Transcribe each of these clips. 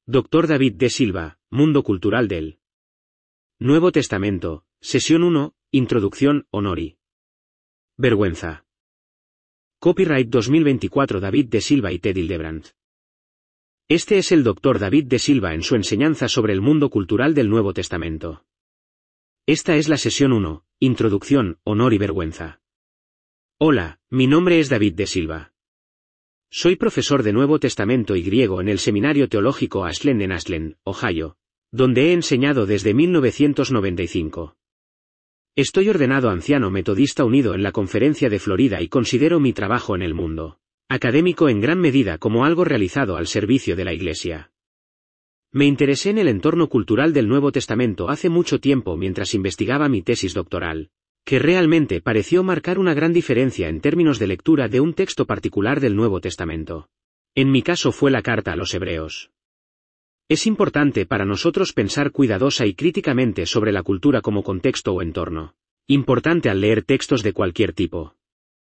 Dr. David D. Silva, Mundo Cultural del Nuevo Testamento, Sesión 1, Introducción, Honori. Vergüenza. Copyright 2024 David D. Silva y Ted Hildebrandt. Este es el Dr. David D. Silva en su enseñanza sobre el mundo cultural del Nuevo Testamento. Esta es la sesión 1, Introducción, Honor y Vergüenza. Hola, mi nombre es David D. Silva. Soy profesor de Nuevo Testamento y griego en el Seminario Teológico Ashland en Ashland, Ohio, donde he enseñado desde 1995. Estoy ordenado anciano metodista unido en la Conferencia de Florida y considero mi trabajo en el mundo académico en gran medida como algo realizado al servicio de la Iglesia. Me interesé en el entorno cultural del Nuevo Testamento hace mucho tiempo mientras investigaba mi tesis doctoral, que realmente pareció marcar una gran diferencia en términos de lectura de un texto particular del Nuevo Testamento. En mi caso fue la carta a los Hebreos. Es importante para nosotros pensar cuidadosa y críticamente sobre la cultura como contexto o entorno. Importante al leer textos de cualquier tipo.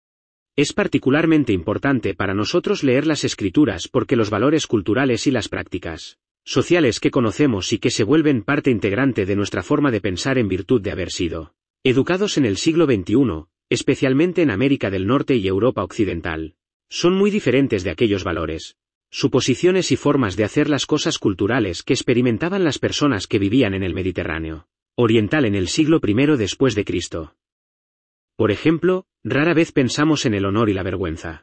Es particularmente importante para nosotros leer las Escrituras porque los valores culturales y las prácticas sociales que conocemos y que se vuelven parte integrante de nuestra forma de pensar en virtud de haber sido educados en el siglo XXI, especialmente en América del Norte y Europa Occidental, son muy diferentes de aquellos valores, suposiciones y formas de hacer las cosas culturales que experimentaban las personas que vivían en el Mediterráneo oriental en el siglo I después de Cristo. Por ejemplo, rara vez pensamos en el honor y la vergüenza.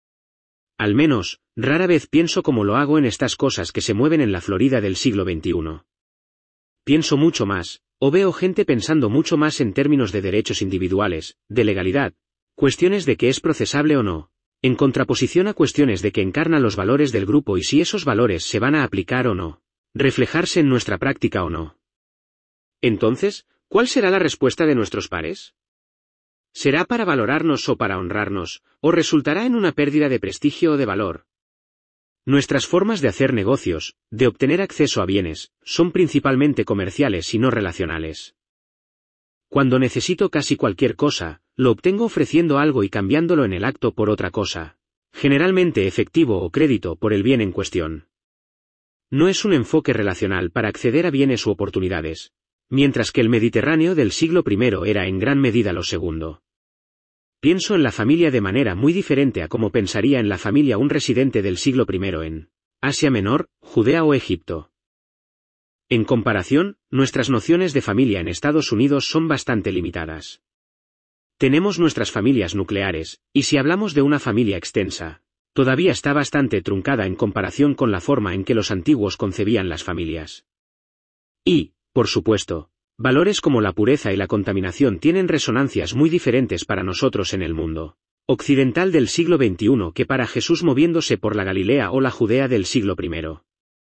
Al menos, rara vez pienso como lo hago en estas cosas que se mueven en la Florida del siglo XXI. Pienso mucho más, o veo gente pensando mucho más en términos de derechos individuales, de legalidad, cuestiones de que es procesable o no, en contraposición a cuestiones de que encarnan los valores del grupo y si esos valores se van a aplicar o no, reflejarse en nuestra práctica o no. Entonces, ¿cuál será la respuesta de nuestros pares? ¿Será para valorarnos o para honrarnos, o resultará en una pérdida de prestigio o de valor? Nuestras formas de hacer negocios, de obtener acceso a bienes, son principalmente comerciales y no relacionales. Cuando necesito casi cualquier cosa, lo obtengo ofreciendo algo y cambiándolo en el acto por otra cosa, generalmente efectivo o crédito por el bien en cuestión. No es un enfoque relacional para acceder a bienes u oportunidades, mientras que el Mediterráneo del siglo I era en gran medida lo segundo. Pienso en la familia de manera muy diferente a como pensaría en la familia un residente del siglo I en Asia Menor, Judea o Egipto. En comparación, nuestras nociones de familia en Estados Unidos son bastante limitadas. Tenemos nuestras familias nucleares, y si hablamos de una familia extensa, todavía está bastante truncada en comparación con la forma en que los antiguos concebían las familias. Y, por supuesto, valores como la pureza y la contaminación tienen resonancias muy diferentes para nosotros en el mundo occidental del siglo XXI que para Jesús moviéndose por la Galilea o la Judea del siglo I.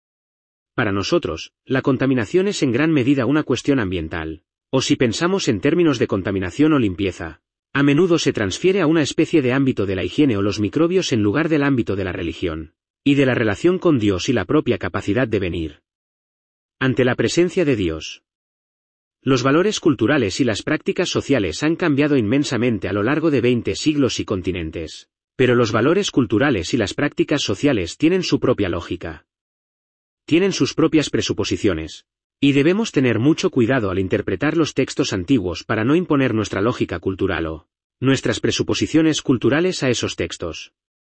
Para nosotros, la contaminación es en gran medida una cuestión ambiental, o si pensamos en términos de contaminación o limpieza, a menudo se transfiere a una especie de ámbito de la higiene o los microbios en lugar del ámbito de la religión, y de la relación con Dios y la propia capacidad de venir ante la presencia de Dios. Los valores culturales y las prácticas sociales han cambiado inmensamente a lo largo de 20 siglos y continentes, pero los valores culturales y las prácticas sociales tienen su propia lógica. Tienen sus propias presuposiciones, y debemos tener mucho cuidado al interpretar los textos antiguos para no imponer nuestra lógica cultural o nuestras presuposiciones culturales a esos textos.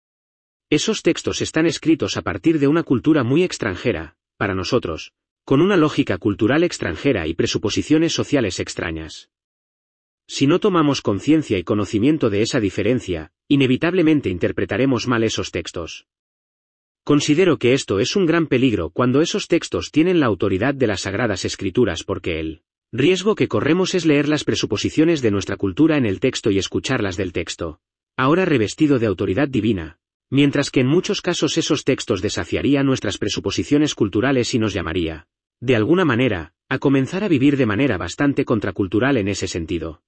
Esos textos están escritos a partir de una cultura muy extranjera, para nosotros, con una lógica cultural extranjera y presuposiciones sociales extrañas. Si no tomamos conciencia y conocimiento de esa diferencia, inevitablemente interpretaremos mal esos textos. Considero que esto es un gran peligro cuando esos textos tienen la autoridad de las Sagradas Escrituras porque el riesgo que corremos es leer las presuposiciones de nuestra cultura en el texto y escucharlas del texto, ahora revestido de autoridad divina, mientras que en muchos casos esos textos desafiarían nuestras presuposiciones culturales y nos llamaría, de alguna manera, a comenzar a vivir de manera bastante contracultural en ese sentido.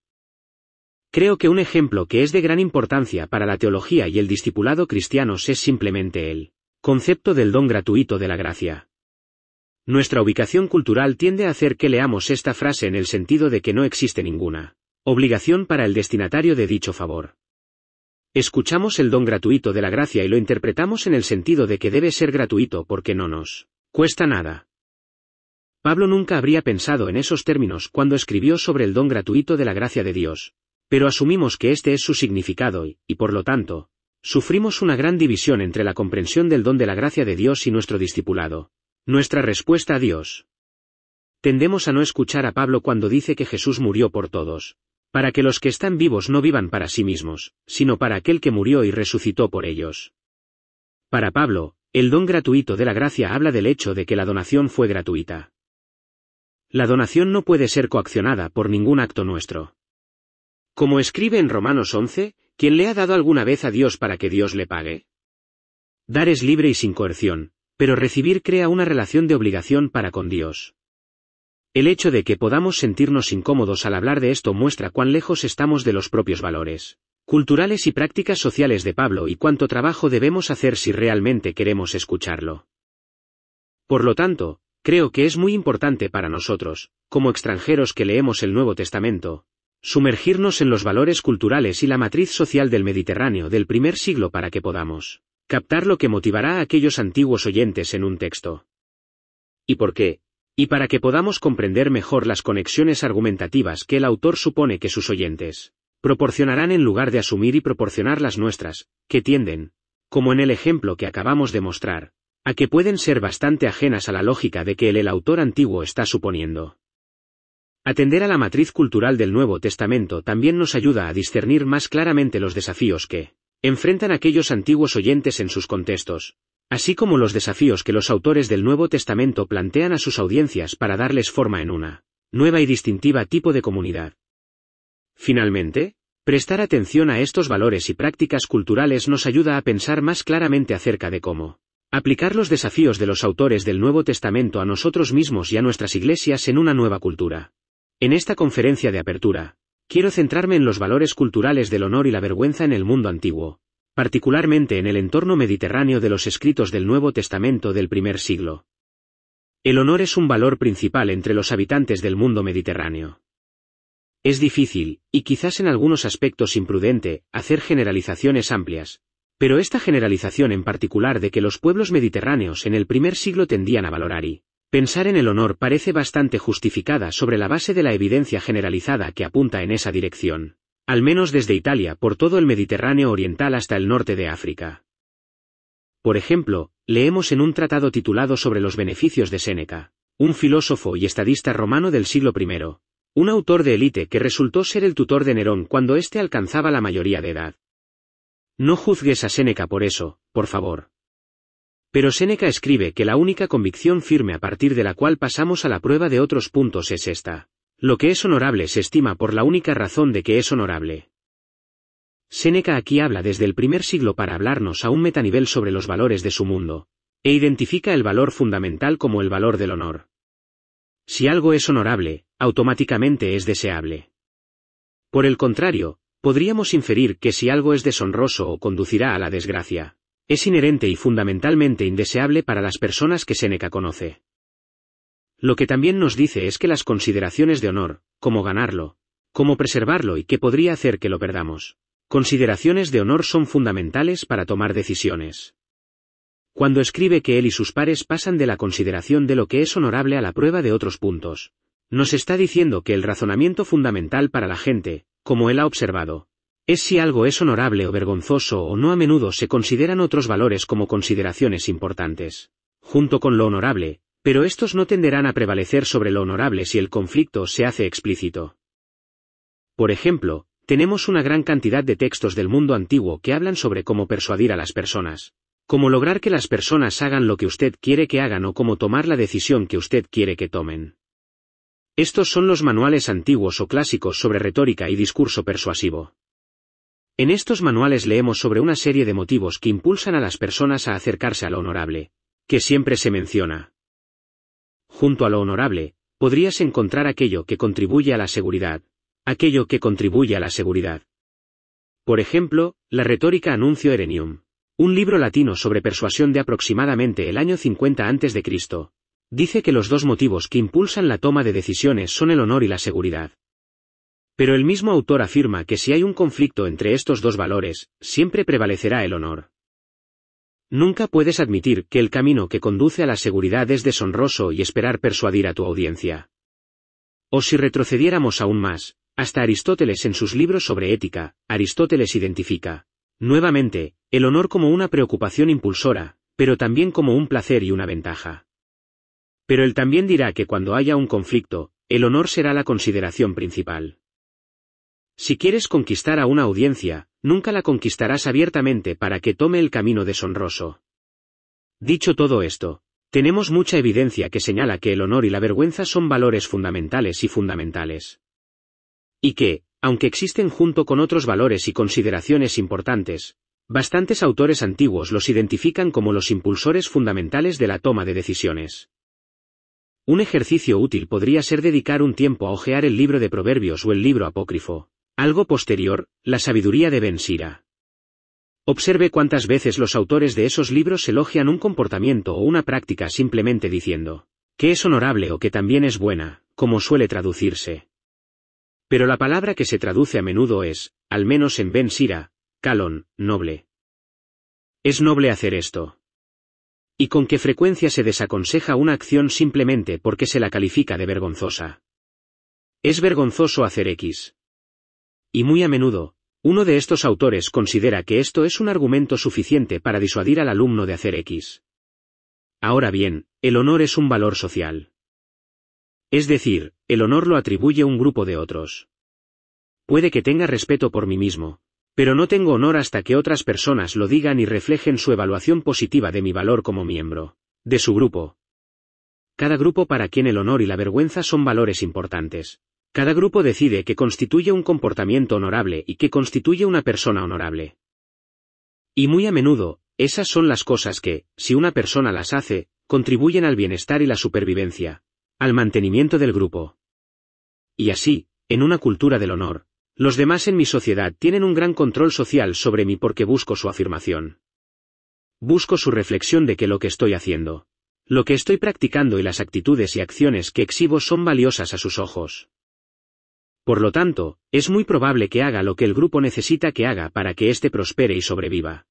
Creo que un ejemplo que es de gran importancia para la teología y el discipulado cristianos es simplemente el concepto del don gratuito de la gracia. Nuestra ubicación cultural tiende a hacer que leamos esta frase en el sentido de que no existe ninguna obligación para el destinatario de dicho favor. Escuchamos el don gratuito de la gracia y lo interpretamos en el sentido de que debe ser gratuito porque no nos Cuesta nada. Pablo nunca habría pensado en esos términos cuando escribió sobre el don gratuito de la gracia de Dios, pero asumimos que este es su significado y por lo tanto, sufrimos una gran división entre la comprensión del don de la gracia de Dios y nuestro discipulado. Nuestra respuesta a Dios. Tendemos a no escuchar a Pablo cuando dice que Jesús murió por todos, para que los que están vivos no vivan para sí mismos, sino para aquel que murió y resucitó por ellos. Para Pablo, el don gratuito de la gracia habla del hecho de que la donación fue gratuita. La donación no puede ser coaccionada por ningún acto nuestro. Como escribe en Romanos 11, ¿quién le ha dado alguna vez a Dios para que Dios le pague? Dar es libre y sin coerción, pero recibir crea una relación de obligación para con Dios. El hecho de que podamos sentirnos incómodos al hablar de esto muestra cuán lejos estamos de los propios valores culturales y prácticas sociales de Pablo y cuánto trabajo debemos hacer si realmente queremos escucharlo. Por lo tanto, creo que es muy importante para nosotros, como extranjeros que leemos el Nuevo Testamento, sumergirnos en los valores culturales y la matriz social del Mediterráneo del primer siglo para que podamos captar lo que motivará a aquellos antiguos oyentes en un texto. ¿Y por qué? Y para que podamos comprender mejor las conexiones argumentativas que el autor supone que sus oyentes proporcionarán en lugar de asumir y proporcionar las nuestras, que tienden, como en el ejemplo que acabamos de mostrar, a que pueden ser bastante ajenas a la lógica de que el autor antiguo está suponiendo. Atender a la matriz cultural del Nuevo Testamento también nos ayuda a discernir más claramente los desafíos que enfrentan aquellos antiguos oyentes en sus contextos, así como los desafíos que los autores del Nuevo Testamento plantean a sus audiencias para darles forma en una nueva y distintiva tipo de comunidad. Finalmente, prestar atención a estos valores y prácticas culturales nos ayuda a pensar más claramente acerca de cómo aplicar los desafíos de los autores del Nuevo Testamento a nosotros mismos y a nuestras iglesias en una nueva cultura. En esta conferencia de apertura, quiero centrarme en los valores culturales del honor y la vergüenza en el mundo antiguo, particularmente en el entorno mediterráneo de los escritos del Nuevo Testamento del primer siglo. El honor es un valor principal entre los habitantes del mundo mediterráneo. Es difícil, y quizás en algunos aspectos imprudente, hacer generalizaciones amplias, pero esta generalización en particular de que los pueblos mediterráneos en el primer siglo tendían a valorar y pensar en el honor parece bastante justificada sobre la base de la evidencia generalizada que apunta en esa dirección, al menos desde Italia por todo el Mediterráneo oriental hasta el norte de África. Por ejemplo, leemos en un tratado titulado Sobre los beneficios de Séneca, un filósofo y estadista romano del siglo I, un autor de élite que resultó ser el tutor de Nerón cuando éste alcanzaba la mayoría de edad. No juzgues a Séneca por eso, por favor. Pero Séneca escribe que la única convicción firme a partir de la cual pasamos a la prueba de otros puntos es esta: lo que es honorable se estima por la única razón de que es honorable. Séneca aquí habla desde el primer siglo para hablarnos a un metanivel sobre los valores de su mundo, e identifica el valor fundamental como el valor del honor. Si algo es honorable, automáticamente es deseable. Por el contrario, podríamos inferir que si algo es deshonroso o conducirá a la desgracia, es inherente y fundamentalmente indeseable para las personas que Séneca conoce. Lo que también nos dice es que las consideraciones de honor, cómo ganarlo, cómo preservarlo y qué podría hacer que lo perdamos, consideraciones de honor son fundamentales para tomar decisiones. Cuando escribe que él y sus pares pasan de la consideración de lo que es honorable a la prueba de otros puntos, nos está diciendo que el razonamiento fundamental para la gente, como él ha observado, es si algo es honorable o vergonzoso o no. A menudo se consideran otros valores como consideraciones importantes, junto con lo honorable, pero estos no tenderán a prevalecer sobre lo honorable si el conflicto se hace explícito. Por ejemplo, tenemos una gran cantidad de textos del mundo antiguo que hablan sobre cómo persuadir a las personas, cómo lograr que las personas hagan lo que usted quiere que hagan o cómo tomar la decisión que usted quiere que tomen. Estos son los manuales antiguos o clásicos sobre retórica y discurso persuasivo. En estos manuales leemos sobre una serie de motivos que impulsan a las personas a acercarse a lo honorable, que siempre se menciona. Junto a lo honorable, podrías encontrar aquello que contribuye a la seguridad, aquello que contribuye a la seguridad. Por ejemplo, la retórica Annuncio Erenium, un libro latino sobre persuasión de aproximadamente el año 50 a.C., dice que los dos motivos que impulsan la toma de decisiones son el honor y la seguridad. Pero el mismo autor afirma que si hay un conflicto entre estos dos valores, siempre prevalecerá el honor. Nunca puedes admitir que el camino que conduce a la seguridad es deshonroso y esperar persuadir a tu audiencia. O si retrocediéramos aún más, hasta Aristóteles en sus libros sobre ética, Aristóteles identifica, nuevamente, el honor como una preocupación impulsora, pero también como un placer y una ventaja. Pero él también dirá que cuando haya un conflicto, el honor será la consideración principal. Si quieres conquistar a una audiencia, nunca la conquistarás abiertamente para que tome el camino deshonroso. Dicho todo esto, tenemos mucha evidencia que señala que el honor y la vergüenza son valores fundamentales y fundamentales. Y que, aunque existen junto con otros valores y consideraciones importantes, bastantes autores antiguos los identifican como los impulsores fundamentales de la toma de decisiones. Un ejercicio útil podría ser dedicar un tiempo a hojear el libro de Proverbios o el libro apócrifo. Algo posterior, la sabiduría de Ben Sira. Observe cuántas veces los autores de esos libros elogian un comportamiento o una práctica simplemente diciendo que es honorable o que también es buena, como suele traducirse. Pero la palabra que se traduce a menudo es, al menos en Ben Sira, kalon, noble. Es noble hacer esto. ¿Y con qué frecuencia se desaconseja una acción simplemente porque se la califica de vergonzosa? Es vergonzoso hacer X. Y muy a menudo, uno de estos autores considera que esto es un argumento suficiente para disuadir al alumno de hacer X. Ahora bien, el honor es un valor social. Es decir, el honor lo atribuye un grupo de otros. Puede que tenga respeto por mí mismo, pero no tengo honor hasta que otras personas lo digan y reflejen su evaluación positiva de mi valor como miembro de su grupo. Cada grupo para quien el honor y la vergüenza son valores importantes. Cada grupo decide qué constituye un comportamiento honorable y qué constituye una persona honorable. Y muy a menudo, esas son las cosas que, si una persona las hace, contribuyen al bienestar y la supervivencia, al mantenimiento del grupo. Y así, en una cultura del honor, los demás en mi sociedad tienen un gran control social sobre mí porque busco su afirmación. Busco su reflexión de que lo que estoy haciendo, lo que estoy practicando y las actitudes y acciones que exhibo son valiosas a sus ojos. Por lo tanto, es muy probable que haga lo que el grupo necesita que haga para que éste prospere y sobreviva.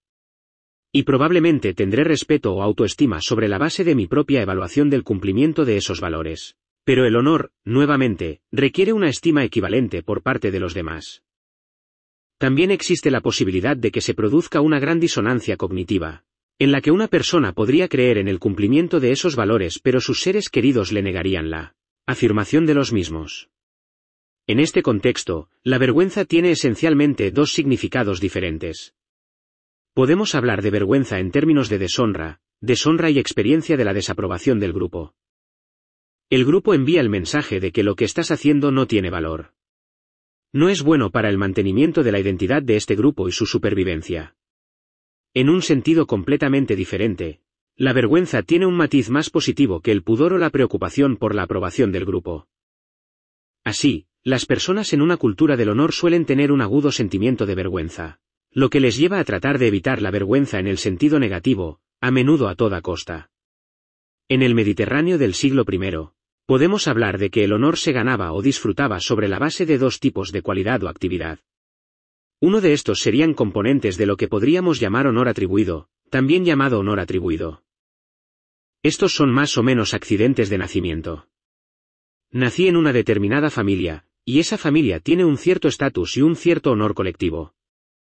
Y probablemente tendré respeto o autoestima sobre la base de mi propia evaluación del cumplimiento de esos valores. Pero el honor, nuevamente, requiere una estima equivalente por parte de los demás. También existe la posibilidad de que se produzca una gran disonancia cognitiva, en la que una persona podría creer en el cumplimiento de esos valores pero sus seres queridos le negarían la afirmación de los mismos. En este contexto, la vergüenza tiene esencialmente dos significados diferentes. Podemos hablar de vergüenza en términos de deshonra y experiencia de la desaprobación del grupo. El grupo envía el mensaje de que lo que estás haciendo no tiene valor. No es bueno para el mantenimiento de la identidad de este grupo y su supervivencia. En un sentido completamente diferente, la vergüenza tiene un matiz más positivo que el pudor o la preocupación por la aprobación del grupo. Así, las personas en una cultura del honor suelen tener un agudo sentimiento de vergüenza, lo que les lleva a tratar de evitar la vergüenza en el sentido negativo, a menudo a toda costa. En el Mediterráneo del siglo I, podemos hablar de que el honor se ganaba o disfrutaba sobre la base de dos tipos de cualidad o actividad. Uno de estos serían componentes de lo que podríamos llamar honor atribuido, también llamado honor atribuido. Estos son más o menos accidentes de nacimiento. Nací en una determinada familia, y esa familia tiene un cierto estatus y un cierto honor colectivo.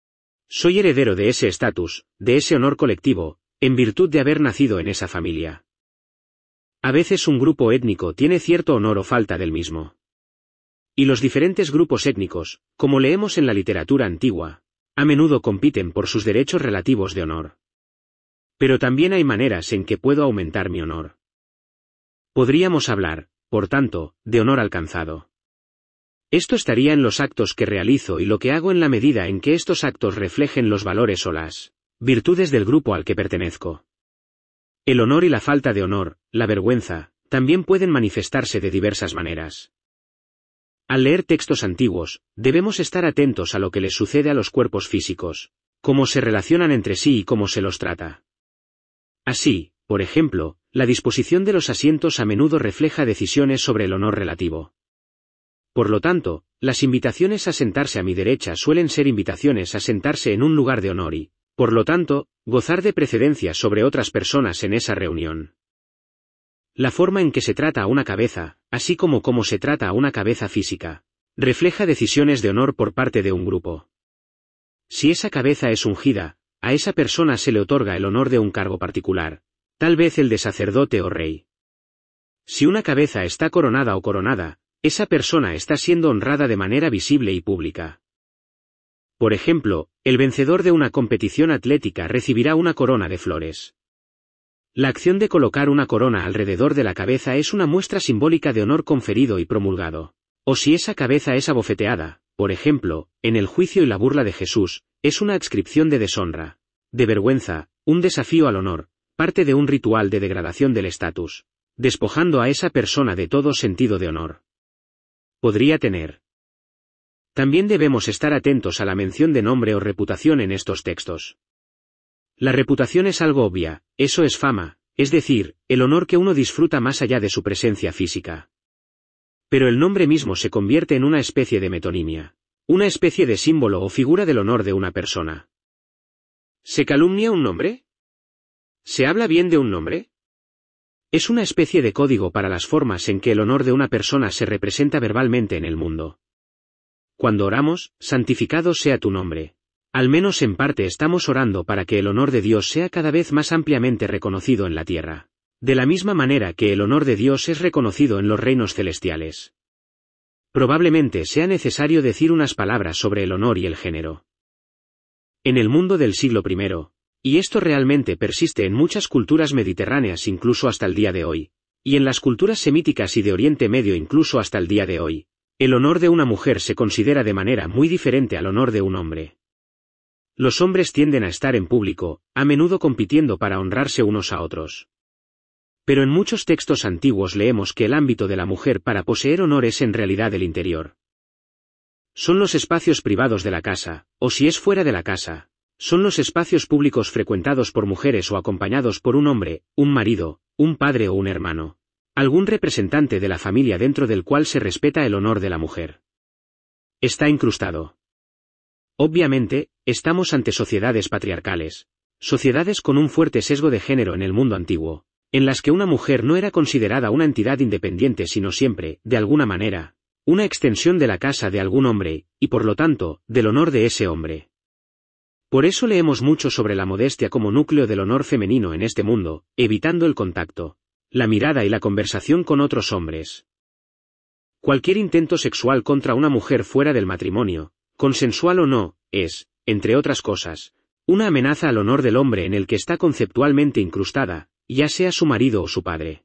Soy heredero de ese estatus, de ese honor colectivo, en virtud de haber nacido en esa familia. A veces un grupo étnico tiene cierto honor o falta del mismo. Y los diferentes grupos étnicos, como leemos en la literatura antigua, a menudo compiten por sus derechos relativos de honor. Pero también hay maneras en que puedo aumentar mi honor. Podríamos hablar, por tanto, de honor alcanzado. Esto estaría en los actos que realizo y lo que hago en la medida en que estos actos reflejen los valores o las virtudes del grupo al que pertenezco. El honor y la falta de honor, la vergüenza, también pueden manifestarse de diversas maneras. Al leer textos antiguos, debemos estar atentos a lo que les sucede a los cuerpos físicos, cómo se relacionan entre sí y cómo se los trata. Así, por ejemplo, la disposición de los asientos a menudo refleja decisiones sobre el honor relativo. Por lo tanto, las invitaciones a sentarse a mi derecha suelen ser invitaciones a sentarse en un lugar de honor y, Por lo tanto, gozar de precedencia sobre otras personas en esa reunión. La forma en que se trata a una cabeza, así como cómo se trata a una cabeza física, refleja decisiones de honor por parte de un grupo. Si esa cabeza es ungida, a esa persona se le otorga el honor de un cargo particular, tal vez el de sacerdote o rey. Si una cabeza está coronada o coronada, esa persona está siendo honrada de manera visible y pública. Por ejemplo, el vencedor de una competición atlética recibirá una corona de flores. La acción de colocar una corona alrededor de la cabeza es una muestra simbólica de honor conferido y promulgado. O si esa cabeza es abofeteada, por ejemplo, en el juicio y la burla de Jesús, es una adscripción de deshonra, de vergüenza, un desafío al honor, parte de un ritual de degradación del estatus, despojando a esa persona de todo sentido de honor. Podría tener. También debemos estar atentos a la mención de nombre o reputación en estos textos. La reputación es algo obvia, eso es fama, es decir, el honor que uno disfruta más allá de su presencia física. Pero el nombre mismo se convierte en una especie de metonimia, una especie de símbolo o figura del honor de una persona. ¿Se calumnia un nombre? ¿Se habla bien de un nombre? Es una especie de código para las formas en que el honor de una persona se representa verbalmente en el mundo. Cuando oramos, santificado sea tu nombre. Al menos en parte estamos orando para que el honor de Dios sea cada vez más ampliamente reconocido en la tierra. De la misma manera que el honor de Dios es reconocido en los reinos celestiales. Probablemente sea necesario decir unas palabras sobre el honor y el género. En el mundo del siglo I, y esto realmente persiste en muchas culturas mediterráneas incluso hasta el día de hoy, y en las culturas semíticas y de Oriente Medio incluso hasta el día de hoy, el honor de una mujer se considera de manera muy diferente al honor de un hombre. Los hombres tienden a estar en público, a menudo compitiendo para honrarse unos a otros. Pero en muchos textos antiguos leemos que el ámbito de la mujer para poseer honor es en realidad el interior. Son los espacios privados de la casa, o si es fuera de la casa, son los espacios públicos frecuentados por mujeres o acompañados por un hombre, un marido, un padre o un hermano, algún representante de la familia dentro del cual se respeta el honor de la mujer. Está incrustado. Obviamente, estamos ante sociedades patriarcales, sociedades con un fuerte sesgo de género en el mundo antiguo, en las que una mujer no era considerada una entidad independiente sino siempre, de alguna manera, una extensión de la casa de algún hombre, y por lo tanto, del honor de ese hombre. Por eso leemos mucho sobre la modestia como núcleo del honor femenino en este mundo, evitando el contacto, la mirada y la conversación con otros hombres. Cualquier intento sexual contra una mujer fuera del matrimonio, consensual o no, es, entre otras cosas, una amenaza al honor del hombre en el que está conceptualmente incrustada, ya sea su marido o su padre.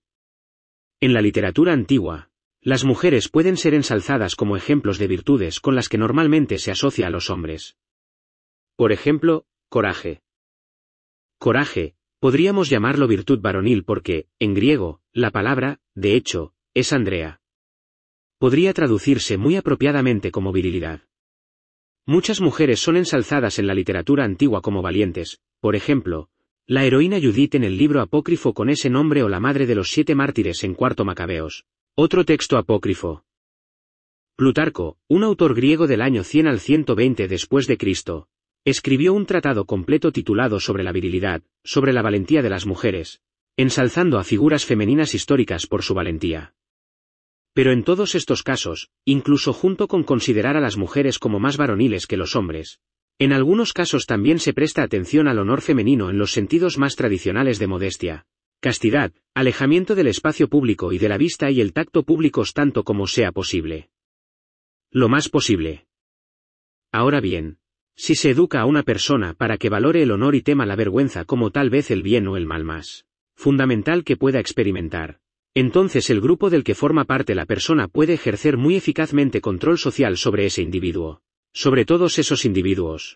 En la literatura antigua, las mujeres pueden ser ensalzadas como ejemplos de virtudes con las que normalmente se asocia a los hombres. Por ejemplo, coraje. Coraje, podríamos llamarlo virtud varonil porque, en griego, la palabra, de hecho, es Andrea. Podría traducirse muy apropiadamente como virilidad. Muchas mujeres son ensalzadas en la literatura antigua como valientes, por ejemplo, la heroína Judith en el libro apócrifo con ese nombre o la madre de los 7 mártires en Cuarto Macabeos, otro texto apócrifo. Plutarco, un autor griego del año 100 al 120 después de Cristo, escribió un tratado completo titulado sobre la virilidad, sobre la valentía de las mujeres, ensalzando a figuras femeninas históricas por su valentía. Pero en todos estos casos, incluso junto con considerar a las mujeres como más varoniles que los hombres, en algunos casos también se presta atención al honor femenino en los sentidos más tradicionales de modestia, castidad, alejamiento del espacio público y de la vista y el tacto públicos tanto como sea posible. Lo más posible. Ahora bien, si se educa a una persona para que valore el honor y tema la vergüenza como tal vez el bien o el mal más fundamental que pueda experimentar, entonces el grupo del que forma parte la persona puede ejercer muy eficazmente control social sobre ese individuo, sobre todos esos individuos.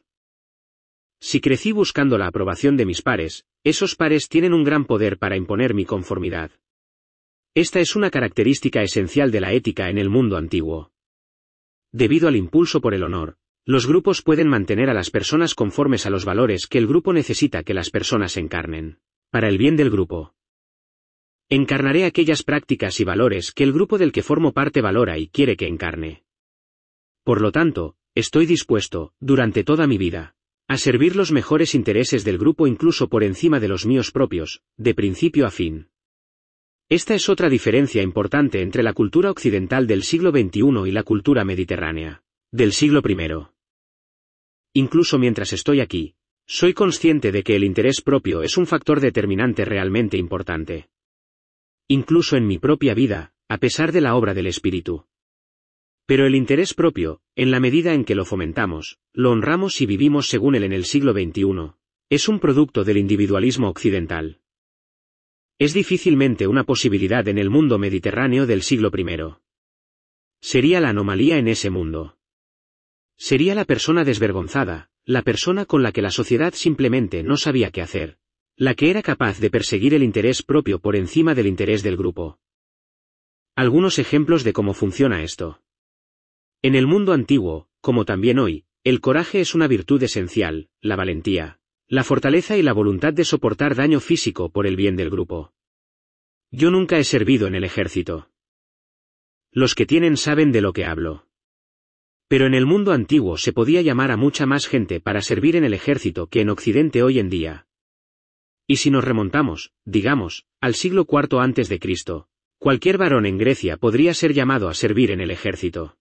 Si crecí buscando la aprobación de mis pares, esos pares tienen un gran poder para imponer mi conformidad. Esta es una característica esencial de la ética en el mundo antiguo. Debido al impulso por el honor, los grupos pueden mantener a las personas conformes a los valores que el grupo necesita que las personas encarnen, para el bien del grupo. Encarnaré aquellas prácticas y valores que el grupo del que formo parte valora y quiere que encarne. Por lo tanto, estoy dispuesto, durante toda mi vida, A servir los mejores intereses del grupo incluso por encima de los míos propios, de principio a fin. Esta es otra diferencia importante entre la cultura occidental del siglo XXI y la cultura mediterránea, del siglo I. Incluso mientras estoy aquí, soy consciente de que el interés propio es un factor determinante realmente importante. Incluso en mi propia vida, a pesar de la obra del Espíritu. Pero el interés propio, en la medida en que lo fomentamos, lo honramos y vivimos según él en el siglo XXI, es un producto del individualismo occidental. Es difícilmente una posibilidad en el mundo mediterráneo del siglo I. Sería la anomalía en ese mundo. Sería la persona desvergonzada, la persona con la que la sociedad simplemente no sabía qué hacer, la que era capaz de perseguir el interés propio por encima del interés del grupo. Algunos ejemplos de cómo funciona esto. En el mundo antiguo, como también hoy, el coraje es una virtud esencial, la valentía, la fortaleza y la voluntad de soportar daño físico por el bien del grupo. Yo nunca he servido en el ejército. Los que tienen saben de lo que hablo. Pero en el mundo antiguo se podía llamar a mucha más gente para servir en el ejército que en Occidente hoy en día. Y si nos remontamos, digamos, al siglo IV a.C., cualquier varón en Grecia podría ser llamado a servir en el ejército.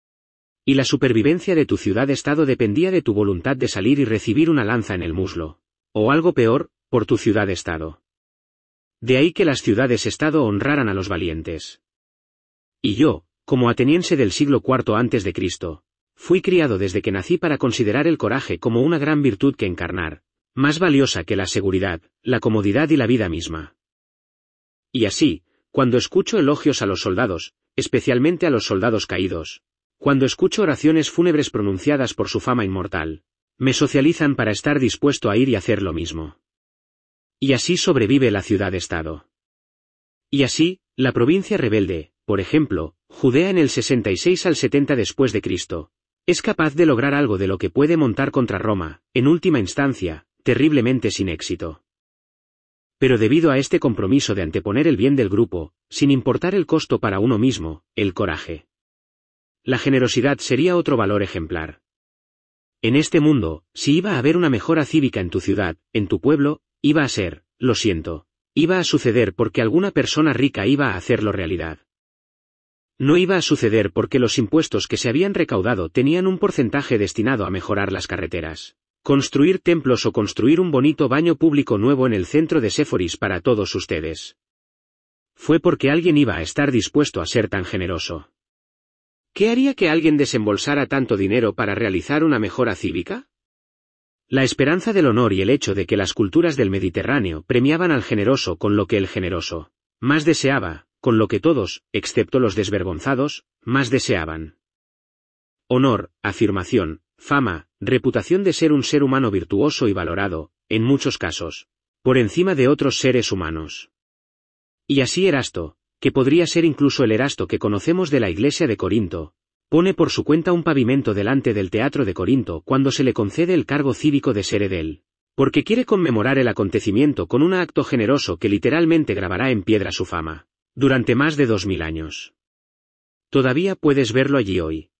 Y la supervivencia de tu ciudad-estado dependía de tu voluntad de salir y recibir una lanza en el muslo. O algo peor, por tu ciudad-estado. De ahí que las ciudades-estado honraran a los valientes. Y yo, como ateniense del siglo IV a.C., fui criado desde que nací para considerar el coraje como una gran virtud que encarnar, más valiosa que la seguridad, la comodidad y la vida misma. Y así, cuando escucho elogios a los soldados, especialmente a los soldados caídos, cuando escucho oraciones fúnebres pronunciadas por su fama inmortal, me socializan para estar dispuesto a ir y hacer lo mismo. Y así sobrevive la ciudad-estado. Y así, la provincia rebelde, por ejemplo, Judea en el 66 al 70 después de Cristo, es capaz de lograr algo de lo que puede montar contra Roma, en última instancia, terriblemente sin éxito. Pero debido a este compromiso de anteponer el bien del grupo, sin importar el costo para uno mismo, el coraje. La generosidad sería otro valor ejemplar. En este mundo, si iba a haber una mejora cívica en tu ciudad, en tu pueblo, iba a ser, lo siento, iba a suceder porque alguna persona rica iba a hacerlo realidad. No iba a suceder porque los impuestos que se habían recaudado tenían un porcentaje destinado a mejorar las carreteras, construir templos o construir un bonito baño público nuevo en el centro de Séforis para todos ustedes. Fue porque alguien iba a estar dispuesto a ser tan generoso. ¿Qué haría que alguien desembolsara tanto dinero para realizar una mejora cívica? La esperanza del honor y el hecho de que las culturas del Mediterráneo premiaban al generoso con lo que el generoso más deseaba, con lo que todos, excepto los desvergonzados, más deseaban. Honor, afirmación, fama, reputación de ser un ser humano virtuoso y valorado, en muchos casos, por encima de otros seres humanos. Y así Erasto, que podría ser incluso el Erasto que conocemos de la iglesia de Corinto, pone por su cuenta un pavimento delante del teatro de Corinto cuando se le concede el cargo cívico de ser edil, porque quiere conmemorar el acontecimiento con un acto generoso que literalmente grabará en piedra su fama, durante más de 2000 años. Todavía puedes verlo allí hoy.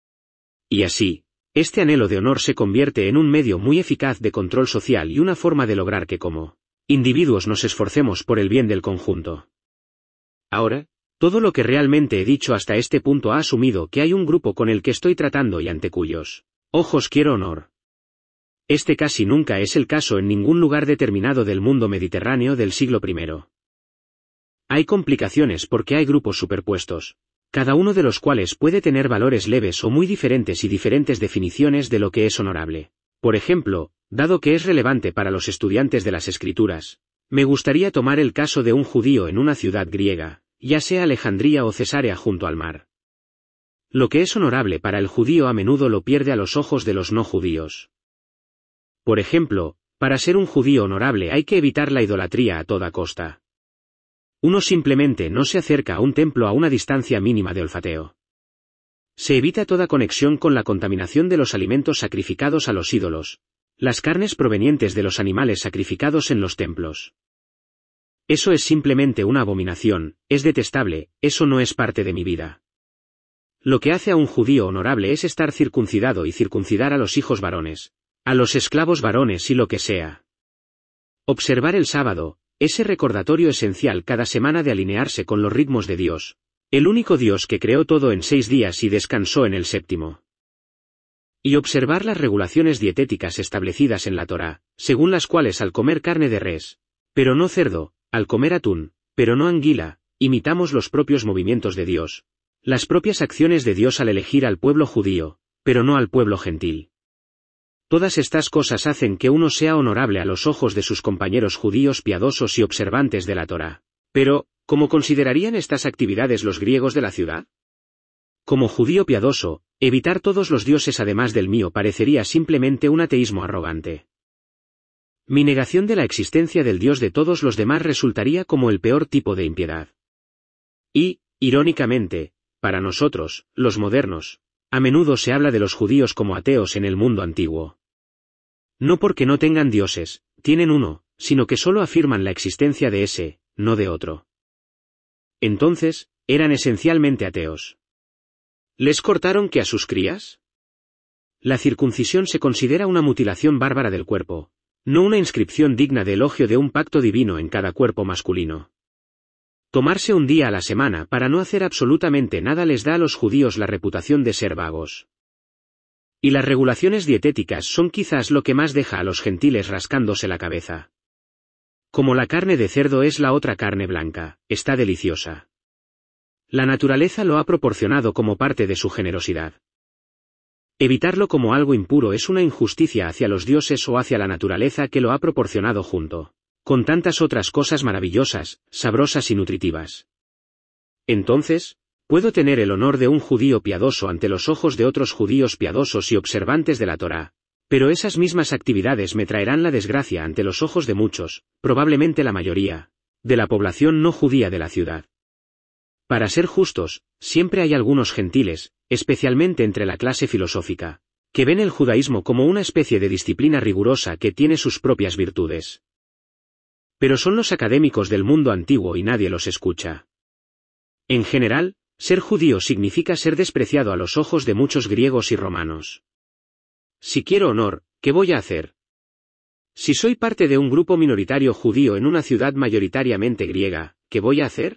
Y así, este anhelo de honor se convierte en un medio muy eficaz de control social y una forma de lograr que como individuos nos esforcemos por el bien del conjunto. Ahora, todo lo que realmente he dicho hasta este punto ha asumido que hay un grupo con el que estoy tratando y ante cuyos ojos quiero honor. Este casi nunca es el caso en ningún lugar determinado del mundo mediterráneo del siglo I. Hay complicaciones porque hay grupos superpuestos, cada uno de los cuales puede tener valores leves o muy diferentes y diferentes definiciones de lo que es honorable. Por ejemplo, dado que es relevante para los estudiantes de las Escrituras, me gustaría tomar el caso de un judío en una ciudad griega, ya sea Alejandría o Cesarea junto al mar. Lo que es honorable para el judío a menudo lo pierde a los ojos de los no judíos. Por ejemplo, para ser un judío honorable hay que evitar la idolatría a toda costa. Uno simplemente no se acerca a un templo a una distancia mínima de olfateo. Se evita toda conexión con la contaminación de los alimentos sacrificados a los ídolos, las carnes provenientes de los animales sacrificados en los templos. Eso es simplemente una abominación, es detestable, eso no es parte de mi vida. Lo que hace a un judío honorable es estar circuncidado y circuncidar a los hijos varones, a los esclavos varones y lo que sea. Observar el sábado, ese recordatorio esencial cada semana de alinearse con los ritmos de Dios, el único Dios que creó todo en 6 días y descansó en el séptimo. Y observar las regulaciones dietéticas establecidas en la Torá, según las cuales al comer carne de res, pero no cerdo, al comer atún, pero no anguila, imitamos los propios movimientos de Dios, las propias acciones de Dios al elegir al pueblo judío, pero no al pueblo gentil. Todas estas cosas hacen que uno sea honorable a los ojos de sus compañeros judíos piadosos y observantes de la Torá. Pero, ¿cómo considerarían estas actividades los griegos de la ciudad? Como judío piadoso, evitar todos los dioses además del mío parecería simplemente un ateísmo arrogante. Mi negación de la existencia del Dios de todos los demás resultaría como el peor tipo de impiedad. Y, irónicamente, para nosotros, los modernos, a menudo se habla de los judíos como ateos en el mundo antiguo. No porque no tengan dioses, tienen uno, sino que solo afirman la existencia de ese, no de otro. Entonces, eran esencialmente ateos. ¿Les cortaron qué a sus crías? La circuncisión se considera una mutilación bárbara del cuerpo, no una inscripción digna de elogio de un pacto divino en cada cuerpo masculino. Tomarse un día a la semana para no hacer absolutamente nada les da a los judíos la reputación de ser vagos. Y las regulaciones dietéticas son quizás lo que más deja a los gentiles rascándose la cabeza. Como la carne de cerdo es la otra carne blanca, está deliciosa. La naturaleza lo ha proporcionado como parte de su generosidad. Evitarlo como algo impuro es una injusticia hacia los dioses o hacia la naturaleza que lo ha proporcionado junto con tantas otras cosas maravillosas, sabrosas y nutritivas. Entonces, puedo tener el honor de un judío piadoso ante los ojos de otros judíos piadosos y observantes de la Torá, pero esas mismas actividades me traerán la desgracia ante los ojos de muchos, probablemente la mayoría, de la población no judía de la ciudad. Para ser justos, siempre hay algunos gentiles, especialmente entre la clase filosófica, que ven el judaísmo como una especie de disciplina rigurosa que tiene sus propias virtudes. Pero son los académicos del mundo antiguo y nadie los escucha. En general, ser judío significa ser despreciado a los ojos de muchos griegos y romanos. Si quiero honor, ¿qué voy a hacer? Si soy parte de un grupo minoritario judío en una ciudad mayoritariamente griega, ¿qué voy a hacer?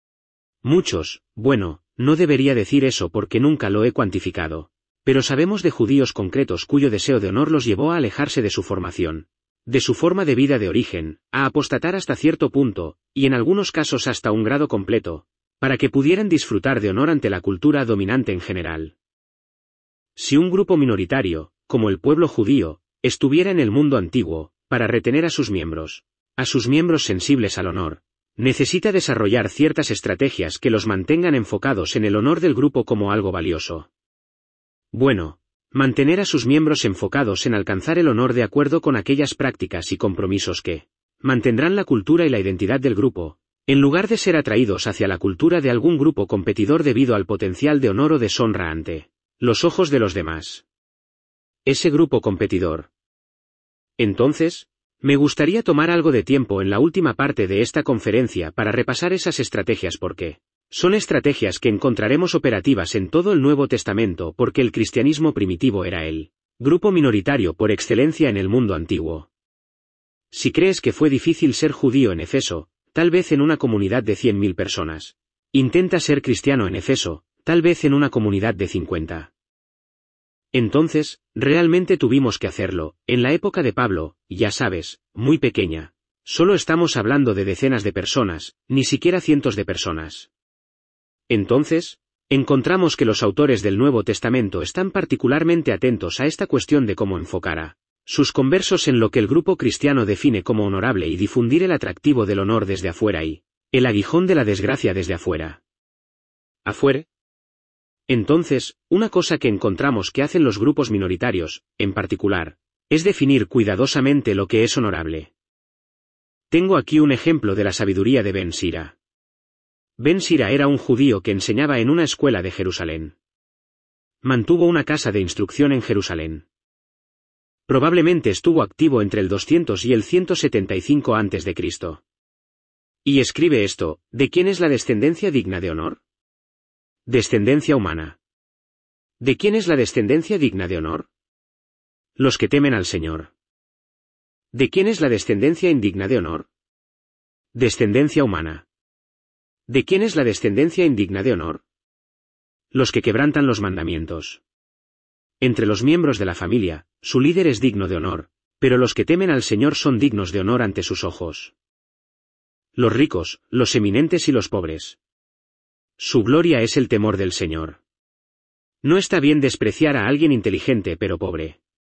Muchos, bueno, no debería decir eso porque nunca lo he cuantificado, pero sabemos de judíos concretos cuyo deseo de honor los llevó a alejarse de su formación, de su forma de vida de origen, a apostatar hasta cierto punto, y en algunos casos hasta un grado completo, para que pudieran disfrutar de honor ante la cultura dominante en general. Si un grupo minoritario, como el pueblo judío, estuviera en el mundo antiguo, para retener a sus miembros sensibles al honor, necesita desarrollar ciertas estrategias que los mantengan enfocados en el honor del grupo como algo valioso. Bueno, mantener a sus miembros enfocados en alcanzar el honor de acuerdo con aquellas prácticas y compromisos que mantendrán la cultura y la identidad del grupo, en lugar de ser atraídos hacia la cultura de algún grupo competidor debido al potencial de honor o deshonra ante los ojos de los demás. Ese grupo competidor. Entonces, me gustaría tomar algo de tiempo en la última parte de esta conferencia para repasar esas estrategias porque son estrategias que encontraremos operativas en todo el Nuevo Testamento porque el cristianismo primitivo era el grupo minoritario por excelencia en el mundo antiguo. Si crees que fue difícil ser judío en Efeso, tal vez en una comunidad de 100.000 personas. Intenta ser cristiano en Efeso, tal vez en una comunidad de 50. Entonces, realmente tuvimos que hacerlo, en la época de Pablo, ya sabes, muy pequeña. Solo estamos hablando de decenas de personas, ni siquiera cientos de personas. Entonces, encontramos que los autores del Nuevo Testamento están particularmente atentos a esta cuestión de cómo enfocar a sus conversos en lo que el grupo cristiano define como honorable y difundir el atractivo del honor desde afuera y el aguijón de la desgracia desde afuera. ¿Afuera? Entonces, una cosa que encontramos que hacen los grupos minoritarios, en particular, es definir cuidadosamente lo que es honorable. Tengo aquí un ejemplo de la sabiduría de Ben Sira. Ben Sira era un judío que enseñaba en una escuela de Jerusalén. Mantuvo una casa de instrucción en Jerusalén. Probablemente estuvo activo entre el 200 y el 175 a.C. Y escribe esto: ¿de quién es la descendencia digna de honor? Descendencia humana. ¿De quién es la descendencia digna de honor? Los que temen al Señor. ¿De quién es la descendencia indigna de honor? Descendencia humana. ¿De quién es la descendencia indigna de honor? Los que quebrantan los mandamientos. Entre los miembros de la familia, su líder es digno de honor, pero los que temen al Señor son dignos de honor ante sus ojos. Los ricos, los eminentes y los pobres. Su gloria es el temor del Señor. No está bien despreciar a alguien inteligente pero pobre.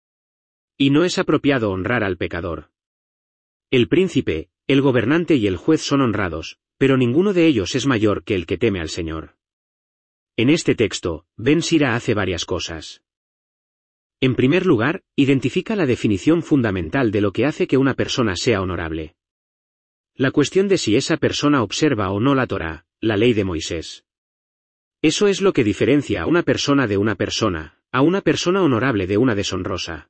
Y no es apropiado honrar al pecador. El príncipe, el gobernante y el juez son honrados, pero ninguno de ellos es mayor que el que teme al Señor. En este texto, Ben Sira hace varias cosas. En primer lugar, identifica la definición fundamental de lo que hace que una persona sea honorable. La cuestión de si esa persona observa o no la Torá, la ley de Moisés. Eso es lo que diferencia a una persona de una persona, a una persona honorable de una deshonrosa.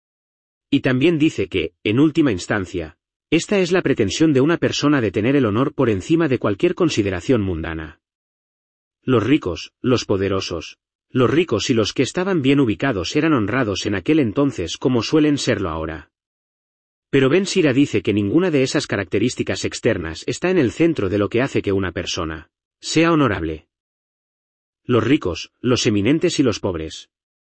Y también dice que, en última instancia, esta es la pretensión de una persona de tener el honor por encima de cualquier consideración mundana. Los ricos, los poderosos, los ricos y los que estaban bien ubicados eran honrados en aquel entonces como suelen serlo ahora. Pero Ben Sira dice que ninguna de esas características externas está en el centro de lo que hace que una persona sea honorable. Los ricos, los eminentes y los pobres.